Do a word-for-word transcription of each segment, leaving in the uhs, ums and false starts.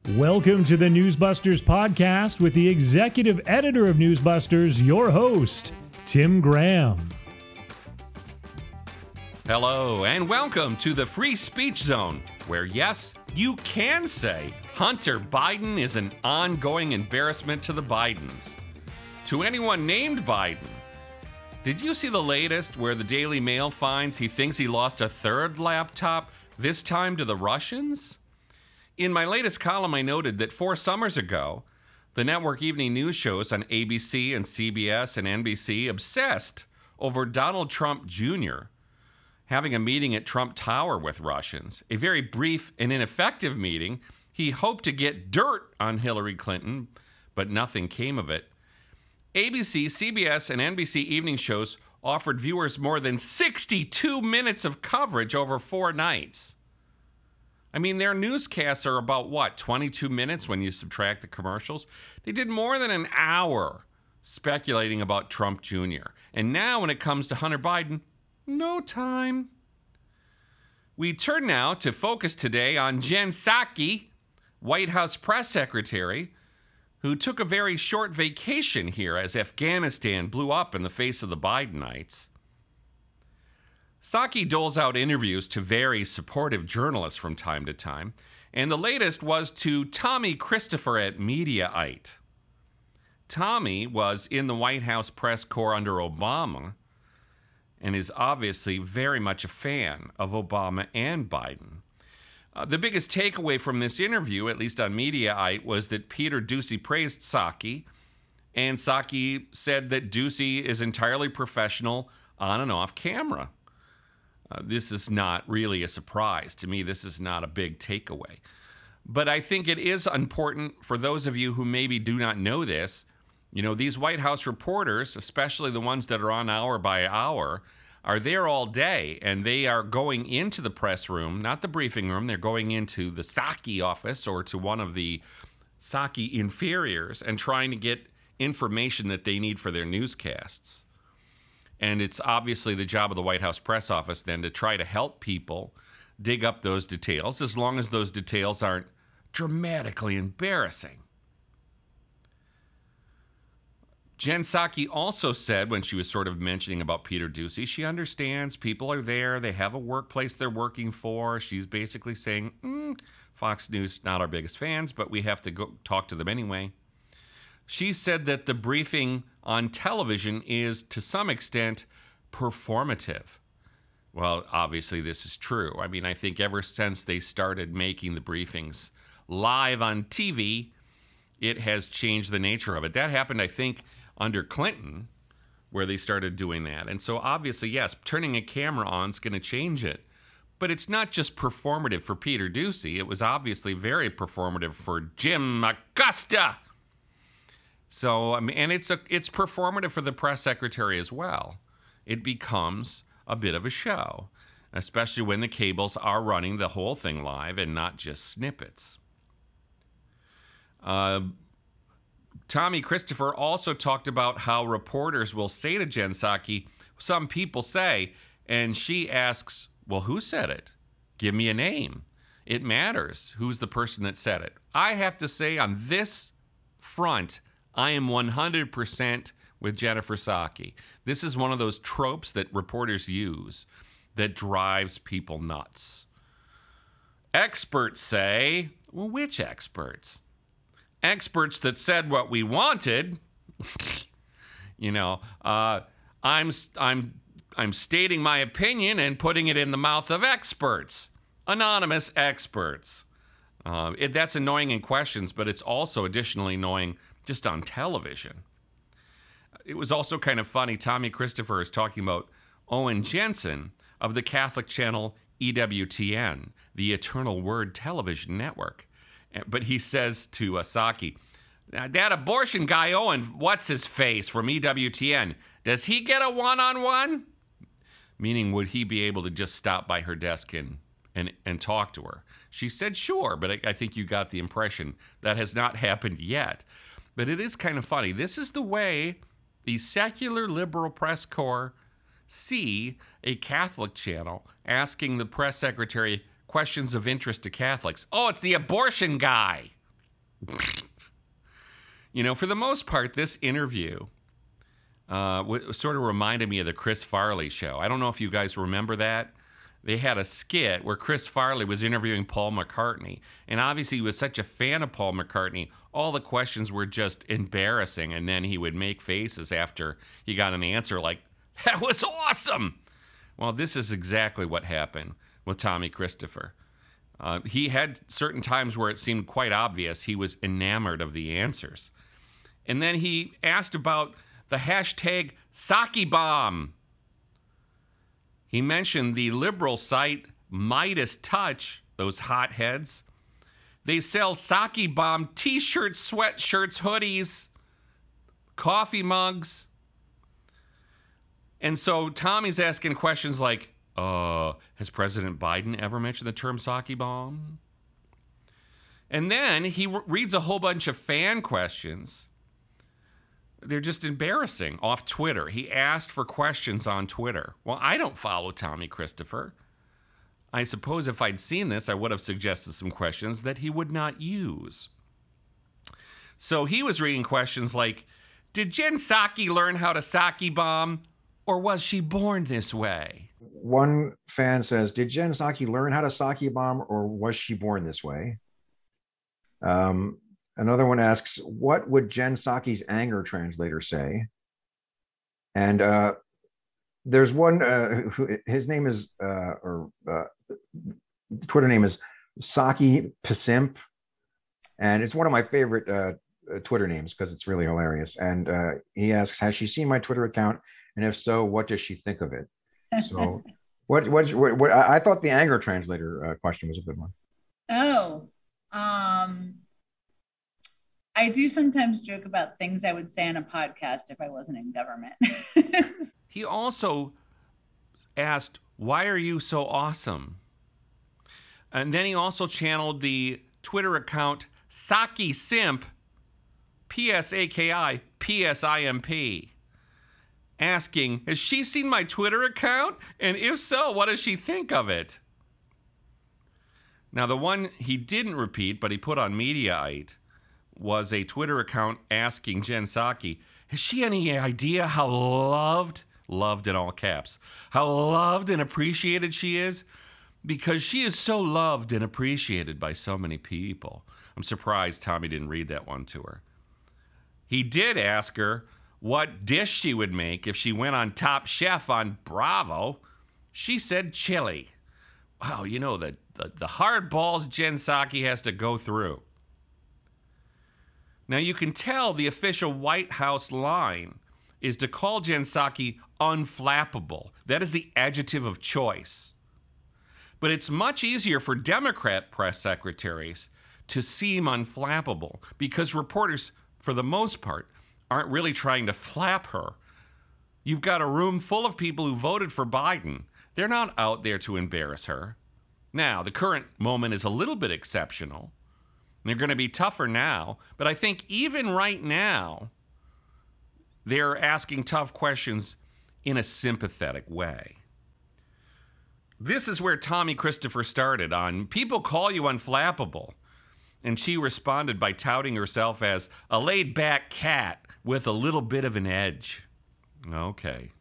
Welcome to the Newsbusters podcast with the executive editor of Newsbusters, your host, Tim Graham. Hello, and welcome to the Free Speech Zone, where, yes, you can say Hunter Biden is an ongoing embarrassment to the Bidens. To anyone named Biden. Did you see the latest where the Daily Mail finds he thinks he lost a third laptop, this time to the Russians? In my latest column, I noted that four summers ago, the network evening news shows on A B C and C B S and N B C obsessed over Donald Trump Junior having a meeting at Trump Tower with Russians. A very brief and ineffective meeting. He hoped to get dirt on Hillary Clinton, but nothing came of it. A B C, C B S, and N B C evening shows offered viewers more than sixty-two minutes of coverage over four nights. I mean, their newscasts are about, what, twenty-two minutes when you subtract the commercials? They did more than an hour speculating about Trump Junior And now when it comes to Hunter Biden, no time. We turn now to focus today on Jen Psaki, White House press secretary, who took a very short vacation here as Afghanistan blew up in the face of the Bidenites. Psaki doles out interviews to very supportive journalists from time to time, and the latest was to Tommy Christopher at Mediaite. Tommy was in the White House press corps under Obama and is obviously very much a fan of Obama and Biden. Uh, the biggest takeaway from this interview, at least on Mediaite, was that Peter Doocy praised Psaki, and Psaki said that Doocy is entirely professional on and off camera. Uh, this is not really a surprise. To me, this is not a big takeaway. But I think it is important for those of you who maybe do not know this. You know, these White House reporters, especially the ones that are on hour by hour, are there all day, and they are going into the press room, not the briefing room. They're going into the Psaki office or to one of the Psaki inferiors and trying to get information that they need for their newscasts. And it's obviously the job of the White House press office then to try to help people dig up those details, as long as those details aren't dramatically embarrassing. Jen Psaki also said, when she was sort of mentioning about Peter Doocy, she understands people are there, they have a workplace they're working for. She's basically saying, mm, Fox News, not our biggest fans, but we have to go talk to them anyway. She said that the briefing on television is, to some extent, performative. Well, obviously this is true. I mean, I think ever since they started making the briefings live on T V, it has changed the nature of it. That happened, I think, under Clinton, where they started doing that. And so obviously, yes, turning a camera on is going to change it. But it's not just performative for Peter Doocy. It was obviously very performative for Jim Acosta. So, I mean, and it's a, it's performative for the press secretary as well. It becomes a bit of a show, especially when the cables are running the whole thing live and not just snippets. Uh, Tommy Christopher also talked about how reporters will say to Jen Psaki, some people say, and she asks, well, who said it? Give me a name. It matters who's the person that said it. I have to say on this front, I am one hundred percent with Jennifer Psaki. This is one of those tropes that reporters use that drives people nuts. Experts say, well, which experts? Experts that said what we wanted. you know, uh, I'm I'm I'm stating my opinion and putting it in the mouth of experts, anonymous experts. Uh, it, that's annoying in questions, but it's also additionally annoying just on television. It was also kind of funny. Tommy Christopher is talking about Owen Jensen of the Catholic channel E W T N, the Eternal Word Television Network. But he says to uh, Psaki, that abortion guy Owen, what's his face from E W T N, does he get a one-on-one? Meaning, would he be able to just stop by her desk and and, and talk to her? She said, sure, but I, I think you got the impression that has not happened yet. But it is kind of funny. This is the way the secular liberal press corps see a Catholic channel asking the press secretary questions of interest to Catholics. Oh, it's the abortion guy. You know, for the most part, this interview uh, w- sort of reminded me of the Chris Farley show. I don't know if you guys remember that. They had a skit where Chris Farley was interviewing Paul McCartney. And obviously he was such a fan of Paul McCartney, all the questions were just embarrassing. And then he would make faces after he got an answer like, that was awesome. Well, this is exactly what happened with Tommy Christopher. Uh, he had certain times where it seemed quite obvious he was enamored of the answers. And then he asked about the hashtag Psaki Bomb. He mentioned the liberal site Midas Touch, those hotheads. They sell Psaki Bomb t-shirts, sweatshirts, hoodies, coffee mugs. And so Tommy's asking questions like, uh, has President Biden ever mentioned the term Psaki Bomb? And then he re- reads a whole bunch of fan questions. They're just embarrassing off Twitter. He asked for questions on Twitter. Well, I don't follow Tommy Christopher. I suppose if I'd seen this, I would have suggested some questions that he would not use. So he was reading questions like, did Jen Psaki learn how to Psaki bomb, or was she born this way? One fan says, did Jen Psaki learn how to Psaki bomb, or was she born this way? Um, Another one asks, what would Jen Psaki's anger translator say? And uh, there's one, uh, who, his name is, uh, or uh, Twitter name is Psaki Pasimp. And it's one of my favorite uh, Twitter names because it's really hilarious. And uh, he asks, has she seen my Twitter account? And if so, what does she think of it? So what, what, what, what I thought the anger translator uh, question was a good one. Oh, um, I do sometimes joke about things I would say on a podcast if I wasn't in government. He also asked, why are you so awesome? And then he also channeled the Twitter account Psaki Simp, P S A K I P S I M P, asking, has she seen my Twitter account? And if so, what does she think of it? Now, the one he didn't repeat, but he put on Mediaite, was a Twitter account asking Jen Psaki, has she any idea how loved, loved in all caps, how loved and appreciated she is? Because she is so loved and appreciated by so many people. I'm surprised Tommy didn't read that one to her. He did ask her what dish she would make if she went on Top Chef on Bravo. She said chili. Wow, you know, the, the, the hard balls Jen Psaki has to go through. Now, you can tell the official White House line is to call Jen Psaki unflappable. That is the adjective of choice. But it's much easier for Democrat press secretaries to seem unflappable because reporters, for the most part, aren't really trying to flap her. You've got a room full of people who voted for Biden. They're not out there to embarrass her. Now, the current moment is a little bit exceptional. They're going to be tougher now, but I think even right now, they're asking tough questions in a sympathetic way. This is where Tommy Christopher started on, people call you unflappable. And she responded by touting herself as a laid-back cat with a little bit of an edge. Okay.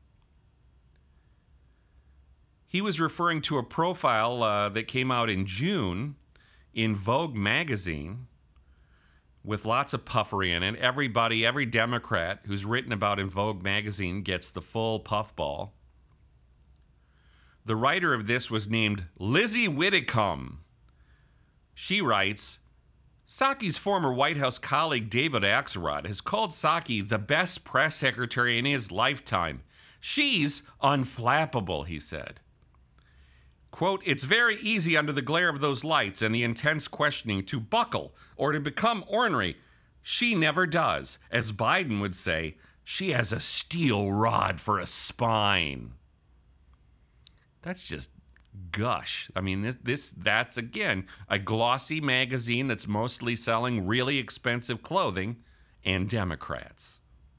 He was referring to a profile uh, that came out in June in Vogue magazine with lots of puffery in it. Everybody, every Democrat who's written about in Vogue magazine gets the full puffball. The writer of this was named Lizzie Widdicombe. She writes, Psaki's former White House colleague David Axelrod has called Psaki the best press secretary in his lifetime. She's unflappable, he said. Quote, it's very easy under the glare of those lights and the intense questioning to buckle or to become ornery. She never does. As Biden would say, she has a steel rod for a spine. That's just gush. I mean, this, this that's, again, a glossy magazine that's mostly selling really expensive clothing and Democrats.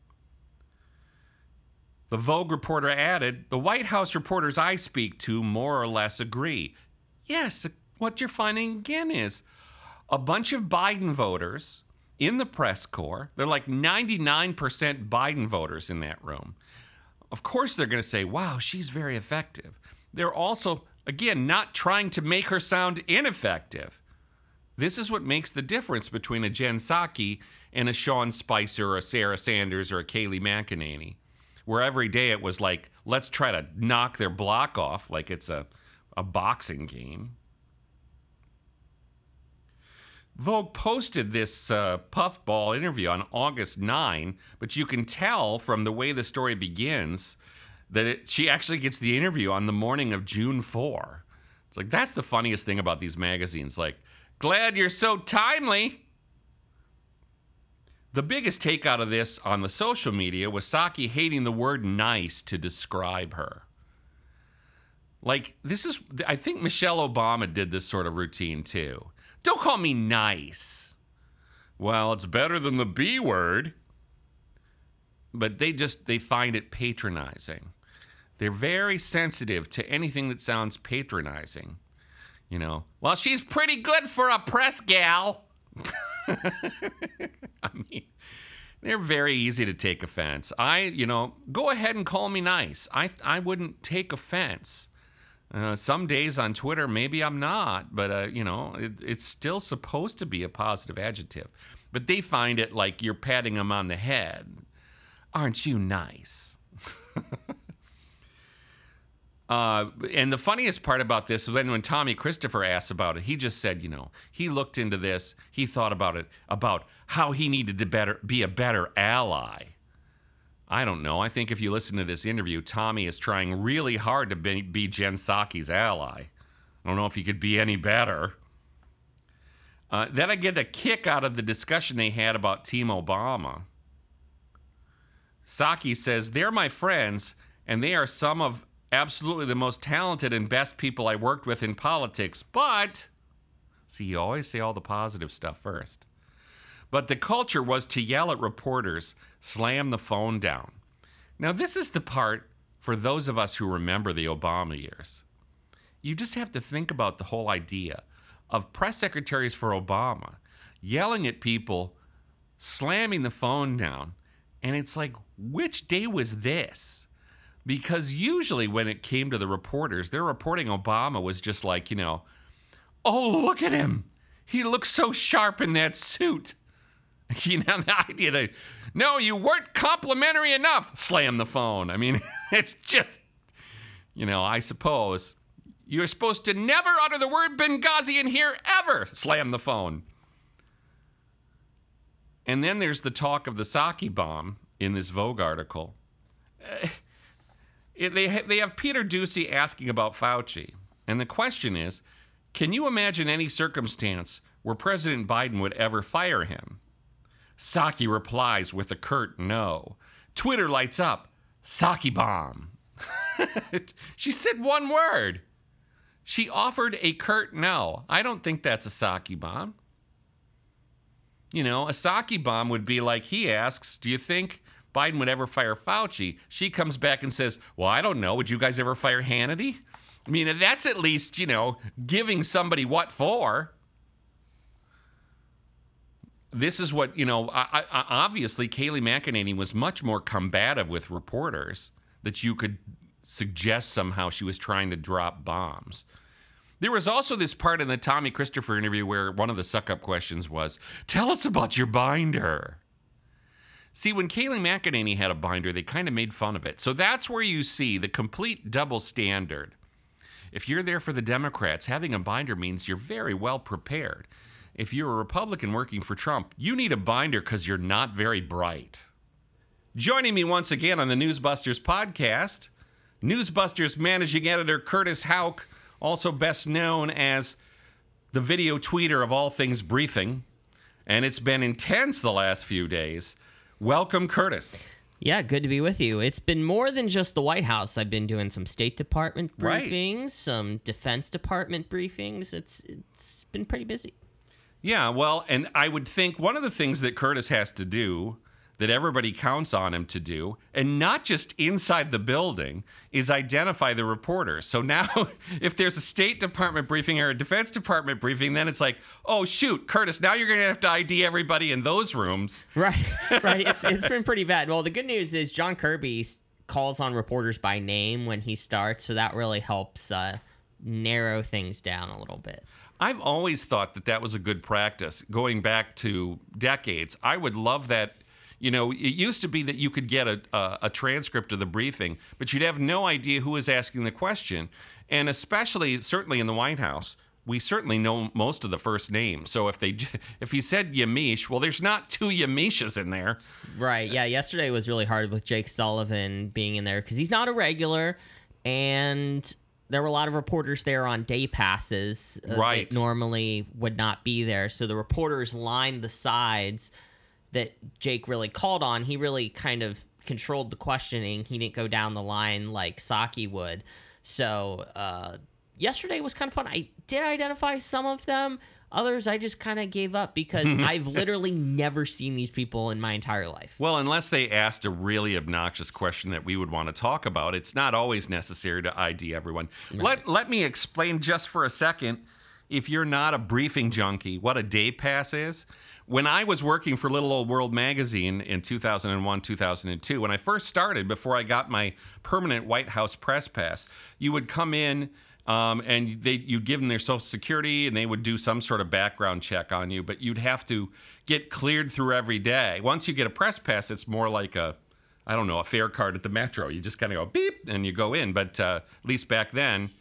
The Vogue reporter added, the White House reporters I speak to more or less agree. Yes, what you're finding again is a bunch of Biden voters in the press corps. They're like ninety-nine percent Biden voters in that room. Of course, they're going to say, wow, she's very effective. They're also, again, not trying to make her sound ineffective. This is what makes the difference between a Jen Psaki and a Sean Spicer or a Sarah Sanders or a Kayleigh McEnany, where every day it was like, let's try to knock their block off like it's a, a boxing game. Vogue posted this uh, puffball interview on August ninth, but you can tell from the way the story begins that it, she actually gets the interview on the morning of June fourth. It's like, that's the funniest thing about these magazines. Like, glad you're so timely. The biggest take out of this on the social media was Psaki hating the word nice to describe her. Like, this is, I think Michelle Obama did this sort of routine too. Don't call me nice. Well, it's better than the B word. But they just, they find it patronizing. They're very sensitive to anything that sounds patronizing. You know, well, she's pretty good for a press gal. I mean, they're very easy to take offense. I, you know, go ahead and call me nice. I, I wouldn't take offense. Uh, some days on Twitter, maybe I'm not, but, uh, you know, it, it's still supposed to be a positive adjective. But they find it like you're patting them on the head. Aren't you nice? uh, and the funniest part about this was when, when Tommy Christopher asked about it, he just said, you know, he looked into this, he thought about it, about how he needed to better be a better ally. I don't know. I think if you listen to this interview, Tommy is trying really hard to be, be Jen Psaki's ally. I don't know if he could be any better. Uh, then I get a kick out of the discussion they had about Team Obama. Psaki says, they're my friends, and they are some of absolutely the most talented and best people I worked with in politics. But, see, you always say all the positive stuff first. But the culture was to yell at reporters, slam the phone down. Now, this is the part for those of us who remember the Obama years. You just have to think about the whole idea of press secretaries for Obama yelling at people, slamming the phone down. And it's like, which day was this? Because usually when it came to the reporters, their reporting Obama was just like, you know, oh, look at him. He looks so sharp in that suit. You know, the idea that, no, you weren't complimentary enough. Slam the phone. I mean, it's just, you know, I suppose you're supposed to never utter the word Benghazi in here ever. Slam the phone. And then there's the talk of the Psaki bomb in this Vogue article. Uh, it, they, ha- they have Peter Doocy asking about Fauci. And the question is, can you imagine any circumstance where President Biden would ever fire him? Psaki replies with a curt no. Twitter lights up. Psaki bomb. She said one word. She offered a curt no. I don't think that's a Psaki bomb. You know, a Psaki bomb would be like, he asks, do you think Biden would ever fire Fauci? She comes back and says, well, I don't know. Would you guys ever fire Hannity? I mean, that's at least, you know, giving somebody what for. This is what, you know, I, I, obviously Kayleigh McEnany was much more combative with reporters, that you could suggest somehow she was trying to drop bombs. There was also this part in the Tommy Christopher interview where one of the suck-up questions was, tell us about your binder. See, when Kayleigh McEnany had a binder, they kind of made fun of it. So that's where you see the complete double standard. If you're there for the Democrats, having a binder means you're very well prepared. If you're a Republican working for Trump, you need a binder because you're not very bright. Joining me once again on the Newsbusters podcast, Newsbusters managing editor Curtis Houck, also best known as the video tweeter of all things briefing. And it's been intense the last few days. Welcome, Curtis. Yeah, good to be with you. It's been more than just the White House. I've been doing some State Department briefings, right. Some Defense Department briefings. It's It's been pretty busy. Yeah, well, and I would think one of the things that Curtis has to do that everybody counts on him to do, and not just inside the building, is identify the reporters. So now if there's a State Department briefing or a Defense Department briefing, then it's like, oh, shoot, Curtis, now you're going to have to I D everybody in those rooms. Right, right. It's It's been pretty bad. Well, the good news is John Kirby calls on reporters by name when he starts, so that really helps uh, narrow things down a little bit. I've always thought that that was a good practice, going back to decades. I would love that. You know, it used to be that you could get a, a, a transcript of the briefing, but you'd have no idea who was asking the question. And especially, certainly in the White House, we certainly know most of the first names. So if they, if he said Yamiche, well, there's not two Yamishes in there. Right. Yeah. Yesterday was really hard with Jake Sullivan being in there because he's not a regular, and there were a lot of reporters there on day passes uh, right. that normally would not be there. So the reporters lined the sides that Jake really called on. He really kind of controlled the questioning. He didn't go down the line like Psaki would. So uh, yesterday was kind of fun. I did identify some of them. Others I just kind of gave up because I've literally never seen these people in my entire life. Well, unless they asked a really obnoxious question that we would want to talk about, it's not always necessary to I D everyone. Right. Let, let me explain just for a second, if you're not a briefing junkie, what a day pass is. When I was working for Little Old World magazine in two thousand one, two thousand two, when I first started, before I got my permanent White House press pass, you would come in um, and they, you'd give them their Social Security, and they would do some sort of background check on you, but you'd have to get cleared through every day. Once you get a press pass, it's more like a, I don't know, a fare card at the Metro. You just kind of go beep, and you go in. But uh, at least back then,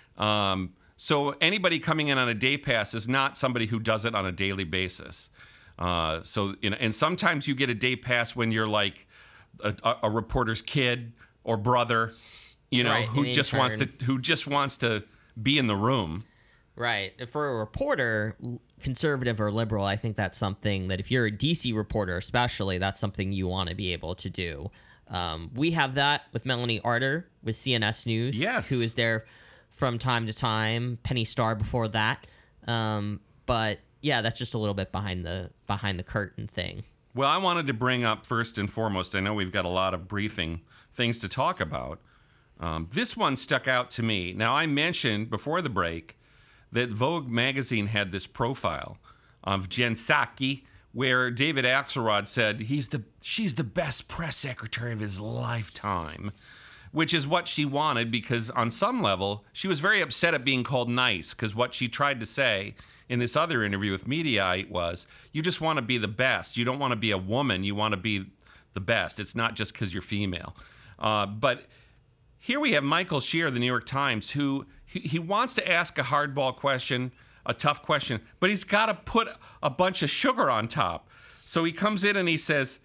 um, so anybody coming in on a day pass is not somebody who does it on a daily basis. Uh, so, you know, and sometimes you get a day pass when you're like a, a, a reporter's kid or brother, you know, right, who just intern. wants to who just wants to be in the room. Right. For a reporter, conservative or liberal, I think that's something that if you're a D C reporter, especially, that's something you want to be able to do. Um, we have that with Melanie Arter with C N S News, yes, who is there from time to time. Penny Starr before that, um, but. Yeah, that's just a little bit behind the behind the curtain thing. Well, I wanted to bring up first and foremost, I know we've got a lot of briefing things to talk about. Um, this one stuck out to me. Now, I mentioned before the break that Vogue magazine had this profile of Jen Psaki, where David Axelrod said he's the she's the best press secretary of his lifetime, which is what she wanted because on some level, she was very upset at being called nice because what she tried to say in this other interview with Mediaite was, you just want to be the best. You don't want to be a woman. You want to be the best. It's not just because you're female. Uh, but here we have Michael Shear, the New York Times, who he, he wants to ask a hardball question, a tough question, but he's got to put a bunch of sugar on top. So he comes in and he says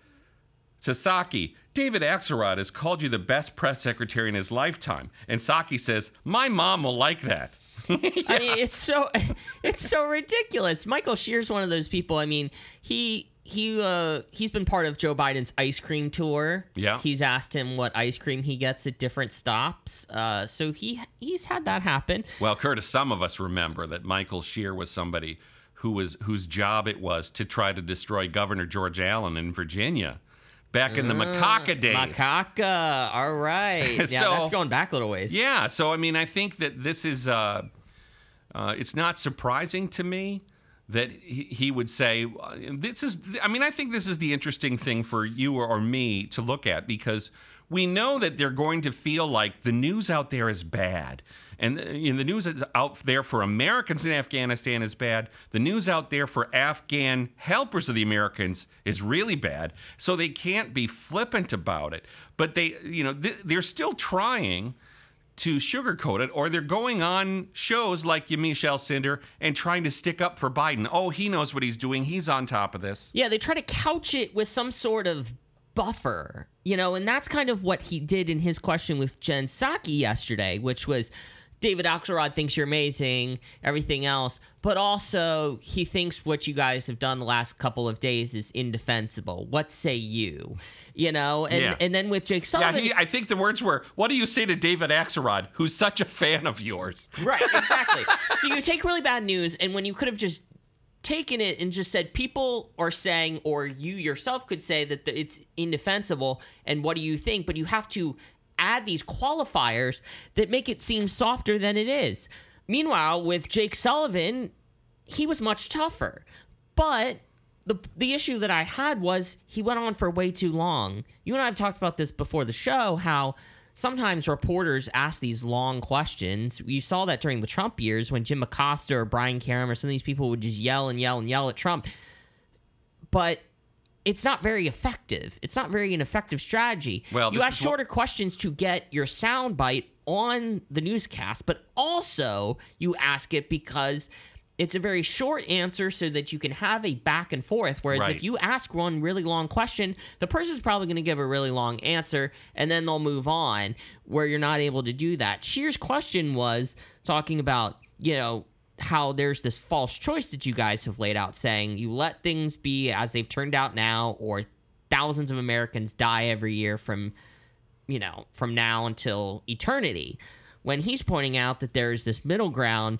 to Psaki, David Axelrod has called you the best press secretary in his lifetime. And Psaki says, my mom will like that. yeah. I mean, it's so it's so ridiculous. Michael Shear's one of those people. I mean, he he uh, he's been part of Joe Biden's ice cream tour. Yeah, he's asked him what ice cream he gets at different stops. Uh, so he he's had that happen. Well, Curtis, some of us remember that Michael Shear was somebody who was whose job it was to try to destroy Governor George Allen in Virginia. Back in the uh, Macaca days. Macaca, all right. Yeah, so, that's going back a little ways. Yeah, so I mean, I think that this is, uh, uh, it's not surprising to me that he, he would say, this is, I mean, I think this is the interesting thing for you or, or me to look at because we know that they're going to feel like the news out there is bad. And you know, the news is out there for Americans in Afghanistan is bad. The news out there for Afghan helpers of the Americans is really bad. So they can't be flippant about it. But they, you know, th- they're still trying to sugarcoat it, or they're going on shows like Yamiche Alcindor and trying to stick up for Biden. Oh, he knows what he's doing. He's on top of this. Yeah, they try to couch it with some sort of buffer, you know, and that's kind of what he did in his question with Jen Psaki yesterday, which was, David Axelrod thinks you're amazing, everything else, but also he thinks what you guys have done the last couple of days is indefensible. What say you? You know, and yeah. and then with Jake Sullivan. Yeah, he, I think the words were, what do you say to David Axelrod, who's such a fan of yours? Right, exactly. So you take really bad news, and when you could have just taken it and just said people are saying, or you yourself could say that the, it's indefensible, and what do you think? But you have to add these qualifiers that make it seem softer than it is. Meanwhile, with Jake Sullivan, he was much tougher. But the the issue that I had was he went on for way too long. You and I have talked about this before the show, how sometimes reporters ask these long questions. You saw that during the Trump years when Jim Acosta or Brian Karem or some of these people would just yell and yell and yell at Trump. But it's not very effective. It's not very an effective strategy. Well, you ask shorter what- questions to get your soundbite on the newscast, but also you ask it because it's a very short answer so that you can have a back and forth. Whereas Right. if you ask one really long question, the person's probably going to give a really long answer and then they'll move on, where you're not able to do that. Scheer's question was talking about, you know, how there's this false choice that you guys have laid out, saying you let things be as they've turned out now, or thousands of Americans die every year from, you know, from now until eternity. When he's pointing out that there's this middle ground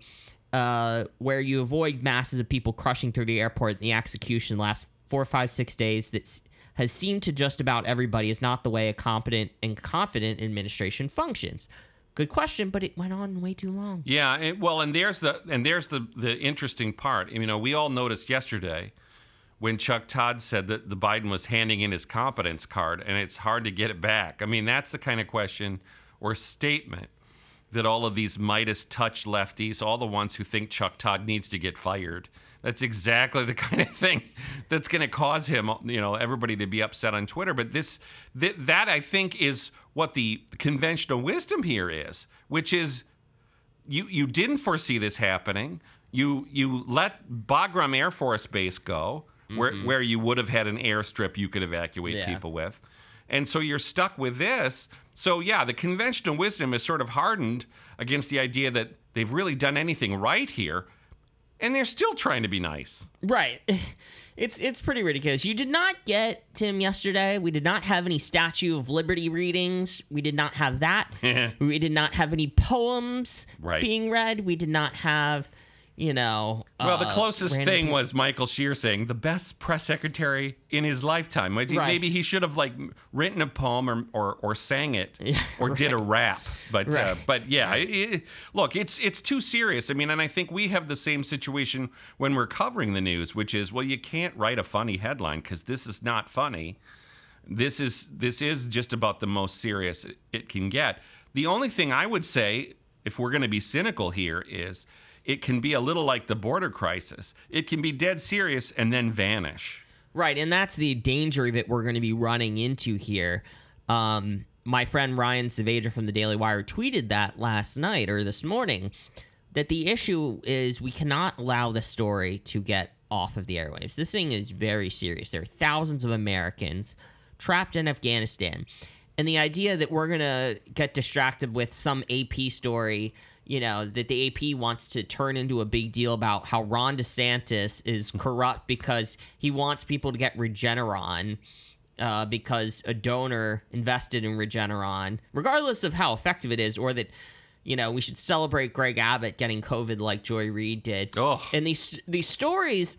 uh, where you avoid masses of people crushing through the airport, and the execution lasts four, five, six days, that has seemed to just about everybody is not the way a competent and confident administration functions. Good question, but it went on way too long. Yeah, and, well, and there's the and there's the the interesting part. You know, we all noticed yesterday when Chuck Todd said that the Biden was handing in his competence card, and it's hard to get it back. I mean, that's the kind of question or statement that all of these Midas touch lefties, all the ones who think Chuck Todd needs to get fired, that's exactly the kind of thing that's going to cause him, you know, everybody to be upset on Twitter. But this, th- that I think is what the conventional wisdom here is, which is you you didn't foresee this happening. You you let Bagram Air Force Base go, mm-hmm. where where you would have had an airstrip you could evacuate yeah. people with. And so you're stuck with this. So, yeah, the conventional wisdom is sort of hardened against the idea that they've really done anything right here, and they're still trying to be nice. Right. It's it's pretty ridiculous. You did not get, Tim, yesterday, we did not have any Statue of Liberty readings. We did not have that. We did not have any poems right. being read. We did not have, you know... Well, the uh, closest random thing people. was Michael Scheer saying the best press secretary in his lifetime. Maybe, Right. maybe he should have like written a poem or or, or sang it Yeah, or did a rap. But uh, Right. but yeah, it, it- look, it's it's too serious. I mean, and I think we have the same situation when we're covering the news, which is, well, you can't write a funny headline because this is not funny. This is this is just about the most serious it, it can get. The only thing I would say, if we're going to be cynical here, is it can be a little like the border crisis. It can be dead serious and then vanish. Right, and that's the danger that we're going to be running into here. Um, my friend Ryan Saavedra from the Daily Wire tweeted that last night or this morning, that the issue is we cannot allow the story to get off of the airwaves. This thing is very serious. There are thousands of Americans trapped in Afghanistan. And the idea that we're going to get distracted with some A P story, you know, that the A P wants to turn into a big deal about how Ron DeSantis is corrupt because he wants people to get Regeneron uh, because a donor invested in Regeneron, regardless of how effective it is, or that, you know, we should celebrate Greg Abbott getting COVID like Joy Reid did. Ugh. And these these stories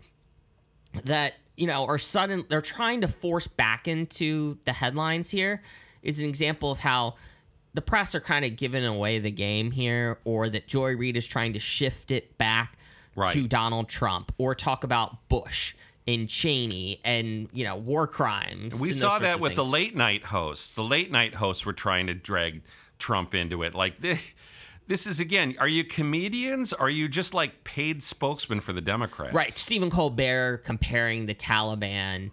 that, you know, are sudden, they're trying to force back into the headlines here is an example of how the press are kind of giving away the game here, or that Joy Reid is trying to shift it back Right. to Donald Trump, or talk about Bush and Cheney and, you know, war crimes. We and those saw sorts that of with the things. late night hosts. The late night hosts were trying to drag Trump into it. Like, this, this is, again, are you comedians? Are you just like paid spokesmen for the Democrats? Right. Stephen Colbert comparing the Taliban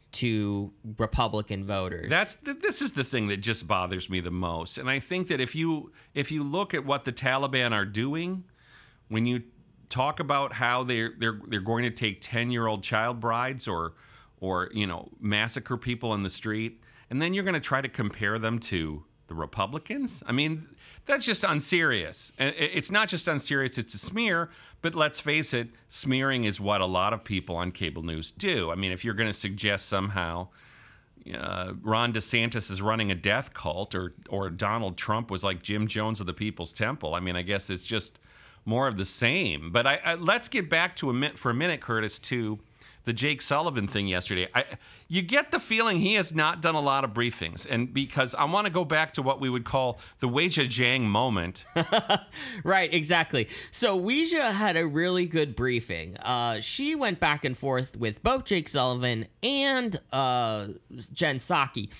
to Republican voters. That's th- this is the thing that just bothers me the most. And I think that if you if you look at what the Taliban are doing, when you talk about how they're they're they're going to take ten-year-old child brides or or you know massacre people in the street, and then you're going to try to compare them to the Republicans. I mean, that's just unserious. And it- it's not just unserious; it's a smear. But let's face it, smearing is what a lot of people on cable news do. I mean, if you're going to suggest somehow uh, Ron DeSantis is running a death cult, or or Donald Trump was like Jim Jones of the People's Temple, I mean, I guess it's just more of the same. But I, I let's get back to a minute for a minute, Curtis, to the Jake Sullivan thing yesterday. I, you get the feeling he has not done a lot of briefings, and because I want to go back to what we would call the Weijia Jiang moment. Right, exactly. So Weijia had a really good briefing. Uh, she went back and forth with both Jake Sullivan and uh, Jen Psaki,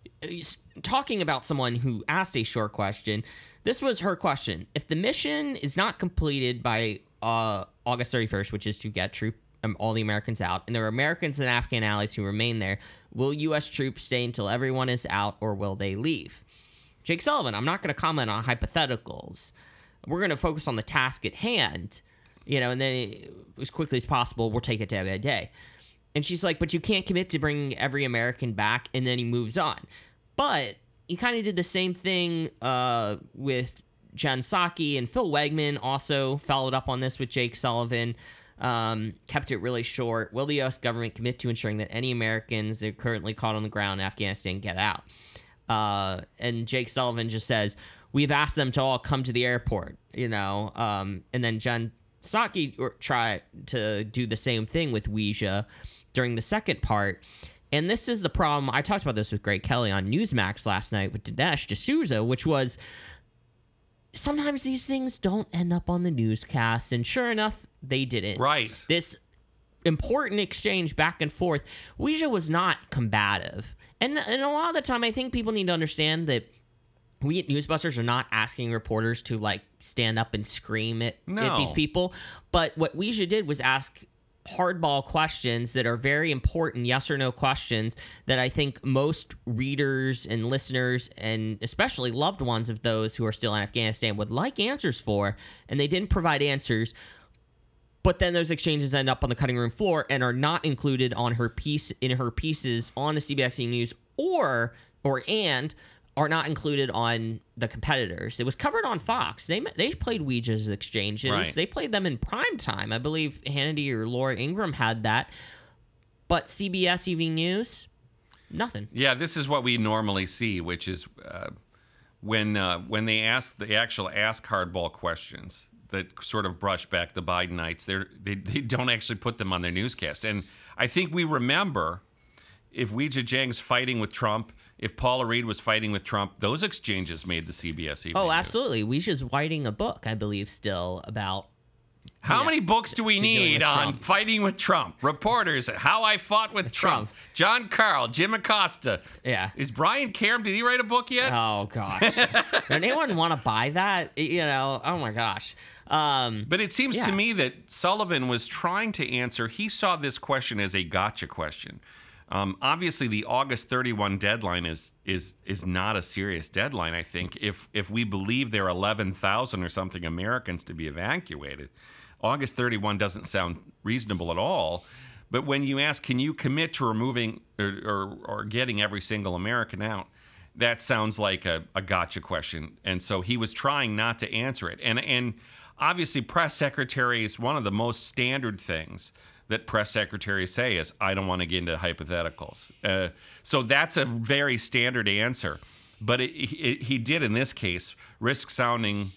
talking about someone who asked a short question. This was her question. If the mission is not completed by uh, August thirty-first, which is to get troop um, all the Americans out, and there are Americans and Afghan allies who remain there, will U S troops stay until everyone is out, or will they leave? Jake Sullivan, I'm not going to comment on hypotheticals. We're going to focus on the task at hand, you know, and then as quickly as possible, we'll take it day by day. And she's like, but you can't commit to bringing every American back, and then he moves on. But he kind of did the same thing uh, with Jen Psaki, and Phil Wegman also followed up on this with Jake Sullivan, um, kept it really short. Will the U S government commit to ensuring that any Americans that are currently caught on the ground in Afghanistan get out? Uh, and Jake Sullivan just says, we've asked them to all come to the airport, you know, um, and then Jen Psaki tried to do the same thing with Weijia during the second part. And this is the problem. I talked about this with Greg Kelly on Newsmax last night with Dinesh D'Souza, which was sometimes these things don't end up on the newscast. And sure enough, they didn't. Right. This important exchange back and forth, Weijia was not combative. And, and a lot of the time, I think people need to understand that we at Newsbusters are not asking reporters to, like, stand up and scream at, no. at these people. But what Weijia did was ask hardball questions that are very important, yes or no questions, that I think most readers and listeners, and especially loved ones of those who are still in Afghanistan, would like answers for, and they didn't provide answers. But then those exchanges end up on the cutting room floor and are not included on her piece in her pieces on the C B S E News, or or and are not included on the competitors. It was covered on Fox. They they played Weijia's exchanges. Right. They played them in prime time. I believe Hannity or Laura Ingraham had that. But C B S Evening News, nothing. Yeah, this is what we normally see, which is uh, when uh, when they ask the actual ask hardball questions that sort of brush back the Bidenites. They they don't actually put them on their newscast. And I think we remember, if Weijia Jiang's fighting with Trump, if Paula Reed was fighting with Trump, those exchanges made the C B S Evening Oh, News. absolutely. Weijia's writing a book, I believe, still about. How yeah, many books do we to dealing need with on Trump. fighting with Trump? Reporters, How I Fought with Trump. Trump. John Carl, Jim Acosta. Yeah. Is Brian Karam, did he write a book yet? Oh, gosh. Does anyone want to buy that? You know, oh, my gosh. Um, But it seems yeah. to me that Sullivan was trying to answer, he saw this question as a gotcha question. Um, obviously, the August thirty-first deadline is is is not a serious deadline, I think. If if we believe there are eleven thousand or something Americans to be evacuated, August thirty-first doesn't sound reasonable at all. But when you ask, can you commit to removing or, or, or getting every single American out, that sounds like a, a gotcha question. And so he was trying not to answer it. And and obviously, press secretaries, one of the most standard things that press secretaries say is, I don't want to get into hypotheticals. Uh, so that's a very standard answer. But it, it, he did, in this case, risk sounding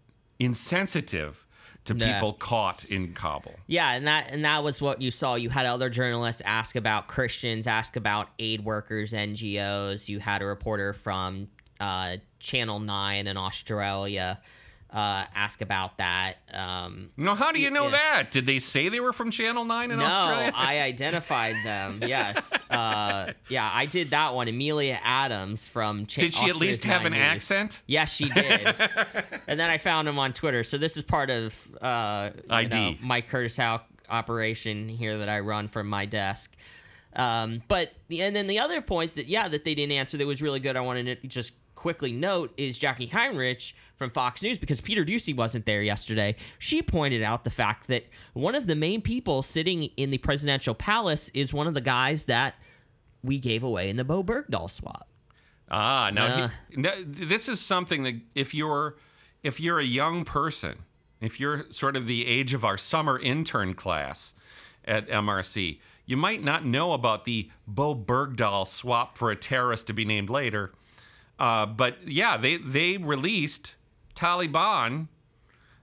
insensitive to Yeah. people caught in Kabul. Yeah, and that and that was what you saw. You had other journalists ask about Christians, ask about aid workers, N G Os. You had a reporter from uh, Channel nine in Australia uh, ask about that. Um, No, how do you know Yeah. that? Did they say they were from Channel nine in no, Australia? I identified them. Yes, uh, yeah, I did that one. Amelia Adams from. Cha- Did she at Austria's least have Nine an News. accent? Yes, she did. And then I found him on Twitter. So this is part of uh, you I D. know, my Curtis Howe operation here that I run from my desk. Um, but the, and then the other point that yeah that they didn't answer that was really good. I wanted to just quickly note is Jackie Heinrich from Fox News, because Peter Ducey wasn't there yesterday. She pointed out the fact that one of the main people sitting in the presidential palace is one of the guys that we gave away in the Bo Bergdahl swap. Ah, now Uh. he, th- this is something that if you're if you're a young person, if you're sort of the age of our summer intern class at M R C, you might not know about the Bo Bergdahl swap for a terrorist to be named later. Uh, but yeah, they they released Taliban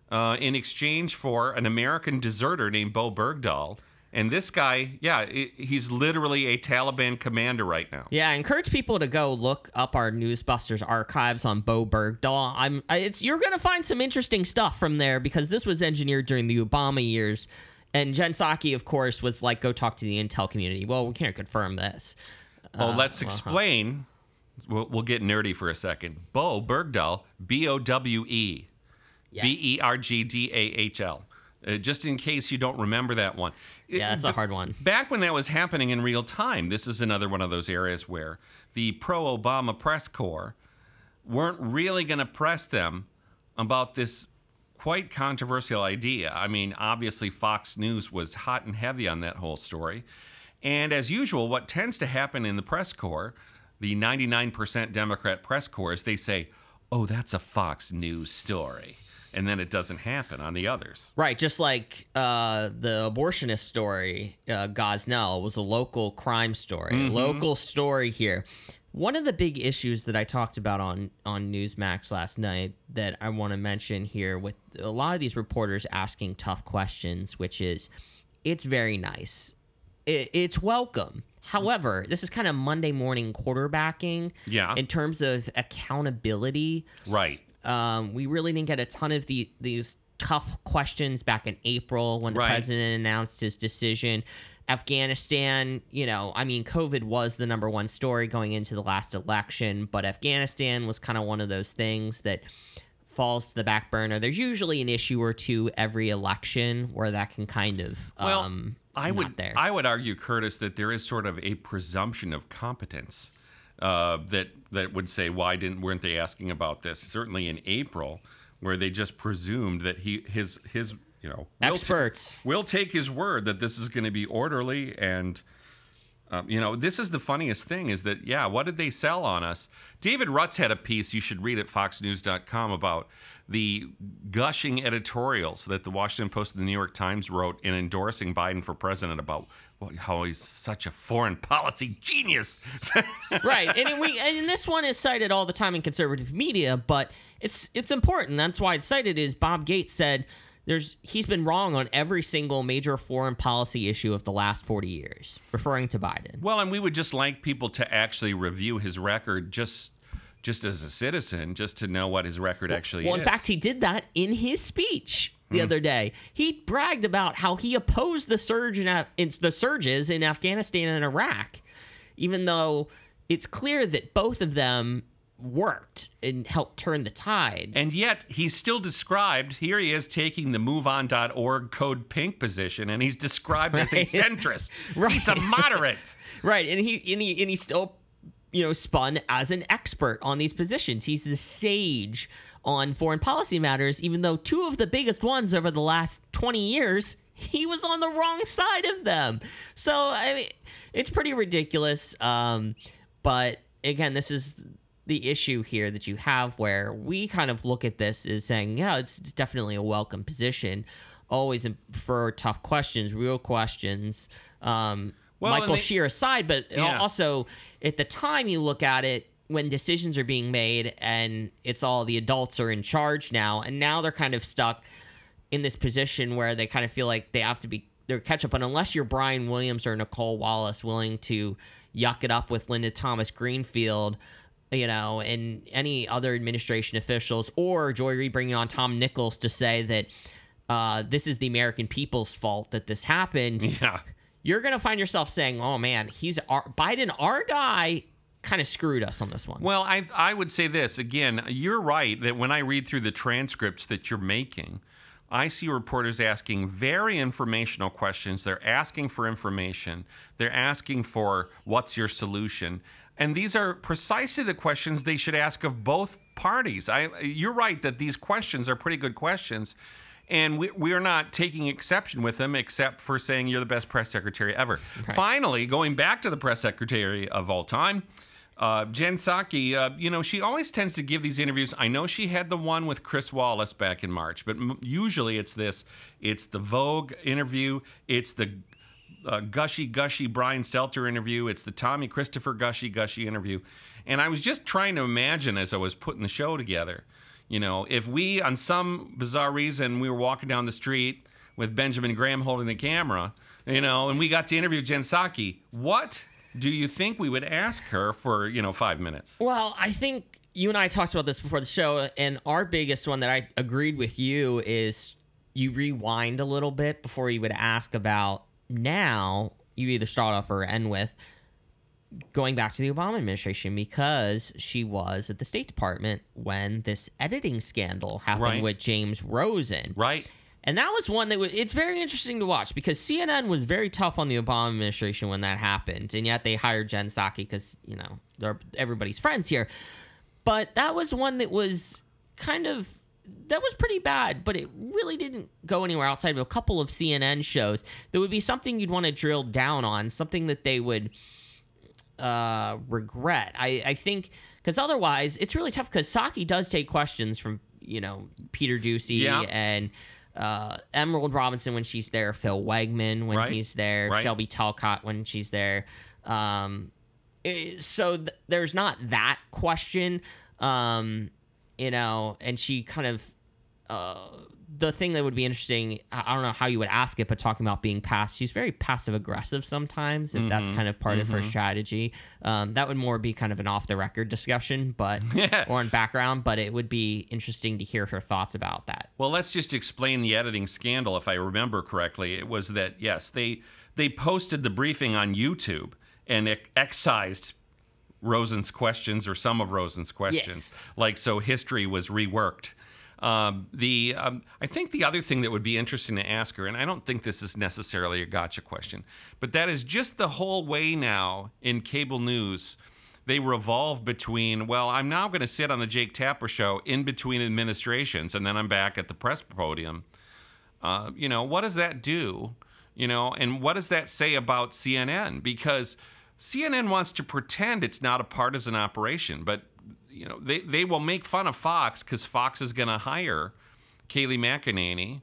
uh, in exchange for an American deserter named Bo Bergdahl. And this guy, yeah, it, he's literally a Taliban commander right now. Yeah, I encourage people to go look up our Newsbusters archives on Bo Bergdahl. I'm, it's you're going to find some interesting stuff from there because this was engineered during the Obama years. And Jen Psaki, of course, was like, go talk to the intel community. Well, we can't confirm this. Well, uh, let's explain. Uh-huh. We'll, we'll get nerdy for a second. Bo Bergdahl, B O W E. Yes. B E R G D A H L. Uh, just in case you don't remember that one. Yeah, that's a hard one. Back when that was happening in real time, this is another one of those areas where the pro-Obama press corps weren't really going to press them about this quite controversial idea. I mean, obviously Fox News was hot and heavy on that whole story. And as usual, what tends to happen in the press corps, the ninety-nine percent Democrat press corps, is they say, oh, that's a Fox News story. And then it doesn't happen on the others. Right, just like uh, the abortionist story, uh, Gosnell, was a local crime story, Mm-hmm. a local story here. One of the big issues that I talked about on, on Newsmax last night that I want to mention here with a lot of these reporters asking tough questions, which is, it's very nice. It, it's welcome. However, this is kind of Monday morning quarterbacking Yeah. in terms of accountability. Right. Um, we really didn't get a ton of the these tough questions back in April when the Right. president announced his decision. Afghanistan, you know, I mean, COVID was the number one story going into the last election, but Afghanistan was kind of one of those things that falls to the back burner. There's usually an issue or two every election where that can kind of Well, um, I not would there. I would argue, Curtis, that there is sort of a presumption of competence uh, that that would say, why didn't weren't they asking about this? Certainly in April, where they just presumed that he his his you know we'll Experts. t- we'll take his word that this is going to be orderly and. Um, you know, this is the funniest thing is that, yeah, what did they sell on us? David Rutz had a piece you should read at fox news dot com about the gushing editorials that the Washington Post and the New York Times wrote in endorsing Biden for president about well, how he's such a foreign policy genius. Right, and we and this one is cited all the time in conservative media, but it's it's important. That's why it's cited. Is Bob Gates said there's he's been wrong on every single major foreign policy issue of the last forty years, referring to Biden. Well, and we would just like people to actually review his record just just as a citizen, just to know what his record actually Well, is. in fact, he did that in his speech the other day. He bragged about how he opposed the surge in, Af- in the surges in Afghanistan and Iraq, even though it's clear that both of them worked and helped turn the tide. And yet, he's still described, here he is taking the move on dot org code pink position, and he's described as a Right. centrist. Right. He's a moderate. Right, and he and he and he still, you know, spun as an expert on these positions. He's the sage on foreign policy matters, even though two of the biggest ones over the last twenty years, he was on the wrong side of them. So I mean, it's pretty ridiculous. Um, but again, this is the issue here that you have where we kind of look at this as saying, yeah, it's definitely a welcome position. Always for tough questions, real questions. Um, Well, Michael and they- Scheer aside, but Yeah. also at the time you look at it when decisions are being made and it's all the adults are in charge now, and now they're kind of stuck in this position where they kind of feel like they have to be they're catch up, and unless you're Brian Williams or Nicole Wallace willing to yuck it up with Linda Thomas Greenfield, you know, and any other administration officials, or Joy Reid bringing on Tom Nichols to say that uh, this is the American people's fault that this happened, Yeah. you're going to find yourself saying, oh, man, he's our, Biden, our guy, kind of screwed us on this one. Well, I I would say this again. You're right that when I read through the transcripts that you're making, I see reporters asking very informational questions. They're asking for information. They're asking for what's your solution, and these are precisely the questions they should ask of both parties. I you're right that these questions are pretty good questions. And we, we are not taking exception with them, except for saying you're the best press secretary ever. Okay. Finally, going back to the press secretary of all time, uh, Jen Psaki, uh, you know, she always tends to give these interviews. I know she had the one with Chris Wallace back in March, but m- usually it's this. It's the Vogue interview. It's the uh, gushy, gushy Brian Stelter interview. It's the Tommy Christopher gushy, gushy interview. And I was just trying to imagine as I was putting the show together, You know, if we, on some bizarre reason, we were walking down the street with Benjamin Graham holding the camera, you know, and we got to interview Jen Psaki, what do you think we would ask her for, you know, five minutes? Well, I think you and I talked about this before the show, and our biggest one that I agreed with you is you rewind a little bit before you would ask about now. You either start off or end with going back to the Obama administration, because she was at the State Department when this editing scandal happened Right. with James Rosen. Right. And that was one that was, it's very interesting to watch, because C N N was very tough on the Obama administration when that happened. And yet they hired Jen Psaki because, you know, they're everybody's friends here. But that was one that was kind of, that was pretty bad, but it really didn't go anywhere outside of a couple of C N N shows. There would be something you'd want to drill down on, something that they would uh, regret. I, I think, because otherwise it's really tough, because Psaki does take questions from, you know, Peter Ducey Yeah. and uh, Emerald Robinson when she's there, Phil Wegman when Right. he's there, Right. Shelby Talcott when she's there. Um, it- so th- there's not that question, um, you know, and she kind of, uh, the thing that would be interesting, I I don't know how you would ask it, but talking about being passive, she's very passive aggressive sometimes, if that's kind of part of her strategy. Um, that would more be kind of an off the record discussion, but or in background, but it would be interesting to hear her thoughts about that. Well, let's just explain the editing scandal. If I remember correctly, it was that, yes, they they posted the briefing on YouTube and ex- excised Rosen's questions, or some of Rosen's questions. Yes. Like, so history was reworked. Um, the um, I think the other thing that would be interesting to ask her, and I don't think this is necessarily a gotcha question, but that is just the whole way now in cable news, they revolve between, well, I'm now going to sit on the Jake Tapper show in between administrations, and then I'm back at the press podium. Uh, you know, what does that do? You know, and what does that say about C N N? Because C N N wants to pretend it's not a partisan operation, but you know, they, they will make fun of Fox because Fox is going to hire Kayleigh McEnany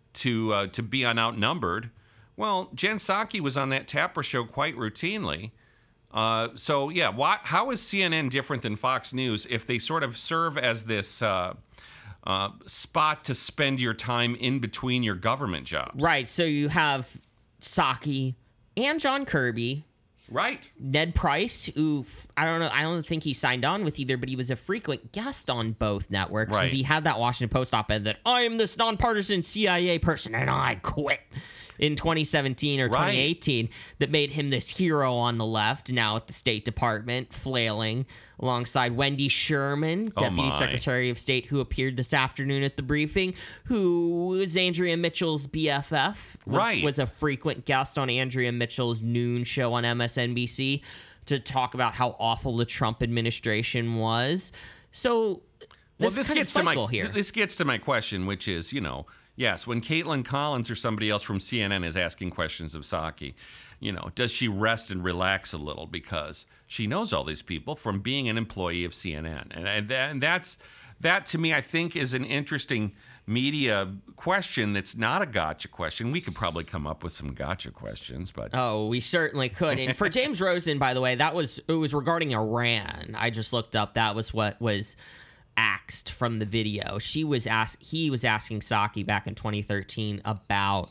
to uh, to be on Outnumbered. Well, Jen Psaki was on that Tapper show quite routinely. Uh, so, yeah, why, how is C N N different than Fox News if they sort of serve as this uh, uh, spot to spend your time in between your government jobs? Right. So you have Psaki and John Kirby. Right. Ned Price, who I don't know, I don't think he signed on with either, but he was a frequent guest on both networks because Right. he had that Washington Post op-ed that I am this nonpartisan C I A person and I quit in twenty seventeen or Right. twenty eighteen that made him this hero on the left, now at the State Department, flailing alongside Wendy Sherman, Oh, Deputy my. Secretary of State, who appeared this afternoon at the briefing, who was Andrea Mitchell's B F F, was, Right. was a frequent guest on Andrea Mitchell's noon show on M S N B C to talk about how awful the Trump administration was. So Well, this, this kind of gets to my cycle here. this gets to my question, which is, you know, yes, when Caitlin Collins or somebody else from C N N is asking questions of Psaki, you know, does she rest and relax a little because she knows all these people from being an employee of C N N, and and, that, and that's that to me, I think, is an interesting media question. That's not a gotcha question. We could probably come up with some gotcha questions, but Oh, we certainly could. And for James Rosen, by the way, that was it was regarding Iran. I just looked up. That was what was axed from the video. She was asked. He was asking Psaki back in twenty thirteen about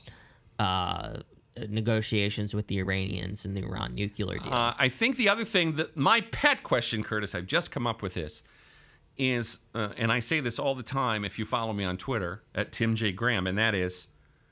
uh, negotiations with the Iranians and the Iran nuclear deal. Uh, I think the other thing that my pet question, Curtis, I've just come up with this, is, uh, and I say this all the time if you follow me on Twitter at Tim J. Graham, and that is,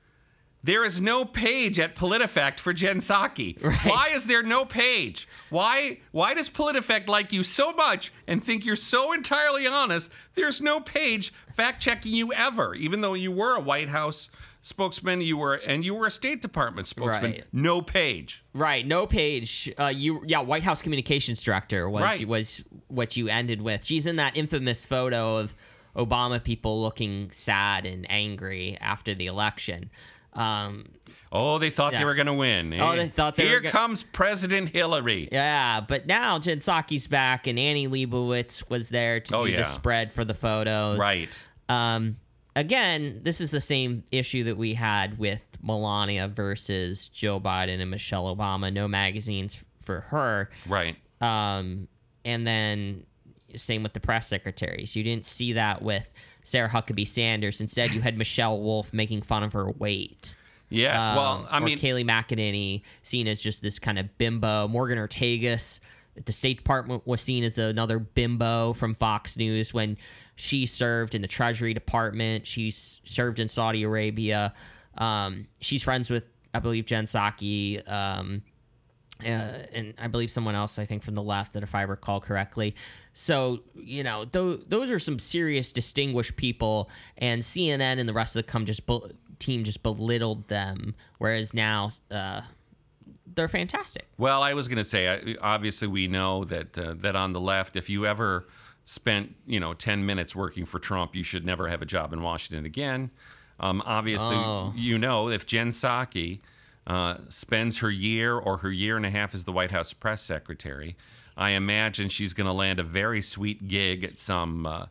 there is no page at PolitiFact for Jen Psaki. Right. Why is there no page? Why why does PolitiFact like you so much and think you're so entirely honest? There's no page fact-checking you ever, even though you were a White House spokesman, you were and you were a State Department spokesman. Right. No page. Right, no page. Uh, you, yeah, White House communications director was Right. was what you ended with. She's in that infamous photo of Obama people looking sad and angry after the election. Um, Oh, they thought Yeah. they were going to win. Oh, eh? they thought they Here were go- comes President Hillary. yeah, but now Jen Psaki's back, and Annie Leibovitz was there to Oh, do yeah. the spread for the photos. Right. Um, again, this is the same issue that we had with Melania versus Joe Biden and Michelle Obama. No magazines for her. Right. Um, and then same with the press secretaries. You didn't see that with Sarah Huckabee Sanders. Instead, you had Michelle Wolf making fun of her weight. Yes, Um, well, I or mean, Kayleigh McEnany seen as just this kind of bimbo. Morgan Ortegas at the State Department was seen as another bimbo from Fox News when she served in the Treasury Department. She's served in Saudi Arabia. Um, she's friends with, I believe, Jen Psaki, um, uh, and I believe someone else, I think, from the left, that if I recall correctly. So, you know, th- those are some serious, distinguished people, and C N N and the rest of the come just bu- team just belittled them, whereas now uh, they're fantastic. Well, I was going to say, I- obviously, we know that uh, that on the left, if you ever spent, you know, ten minutes working for Trump, you should never have a job in Washington again. Um, obviously, Oh. you know, if Jen Psaki uh, spends her year or her year and a half as the White House press secretary, I imagine she's going to land a very sweet gig at some uh,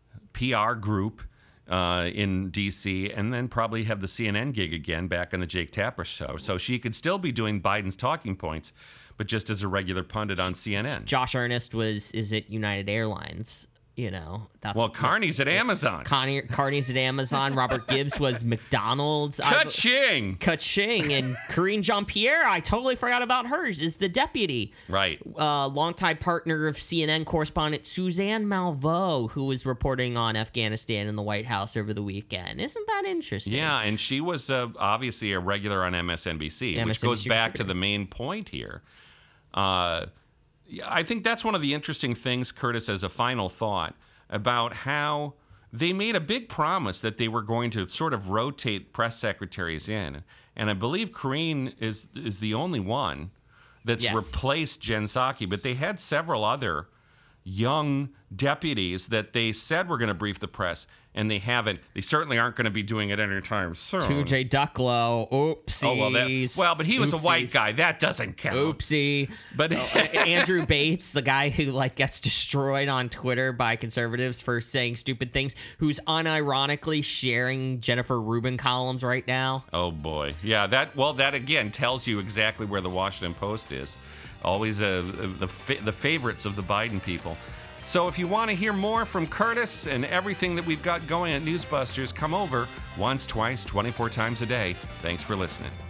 P R group uh, in D C, and then probably have the C N N gig again back on the Jake Tapper show. So she could still be doing Biden's talking points, but just as a regular pundit on C N N. Josh Earnest was is at United Airlines. You know, that's Well, Carney's at Amazon. Carney, Carney's at Amazon. Robert Gibbs was McDonald's. I- Ka-ching! Ka-ching. And Karine Jean-Pierre, I totally forgot about her, is the deputy. Right. Uh, longtime partner of C N N correspondent Suzanne Malveaux, who was reporting on Afghanistan in the White House over the weekend. Isn't that interesting? Yeah, and she was uh, obviously a regular on M S N B C, M S N B C which goes back to contributor. the main point here. Uh, yeah, I think that's one of the interesting things, Curtis, as a final thought, about how they made a big promise that they were going to sort of rotate press secretaries in. And I believe Karine is is the only one that's Yes. replaced Jen Psaki, but they had several other young deputies that they said were going to brief the press, and they haven't. They certainly aren't going to be doing it anytime soon. two J Ducklow. Oopsies. Oh, well, that, well, but he was a white Oopsies. guy. That doesn't count. Oopsie. But Andrew Bates, the guy who like gets destroyed on Twitter by conservatives for saying stupid things, who's unironically sharing Jennifer Rubin columns right now. oh boy, yeah. That well, that again tells you exactly where the Washington Post is. Always uh, the fa- the favorites of the Biden people. So if you want to hear more from Curtis and everything that we've got going at Newsbusters, come over once, twice, twenty-four times a day. Thanks for listening.